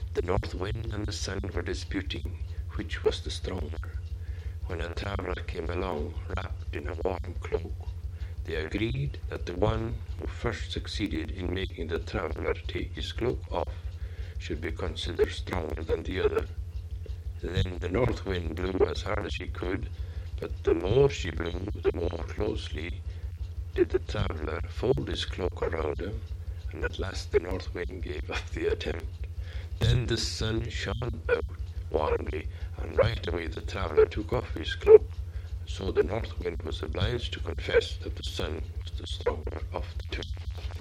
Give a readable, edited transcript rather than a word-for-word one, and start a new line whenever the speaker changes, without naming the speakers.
The north wind and the sun were disputing which was the stronger. When a traveller came along, wrapped in a warm cloak, they agreed that the one who first succeeded in making the traveller take his cloak off should be considered stronger than the other. Then the north wind blew as hard as she could, but the more she blew, the more closely did the traveller fold his cloak around him, and at last the north wind gave up the attempt. Then the sun shone out warmly, and right away the traveller took off his cloak. So the north wind was obliged to confess that the sun was the stronger of the two.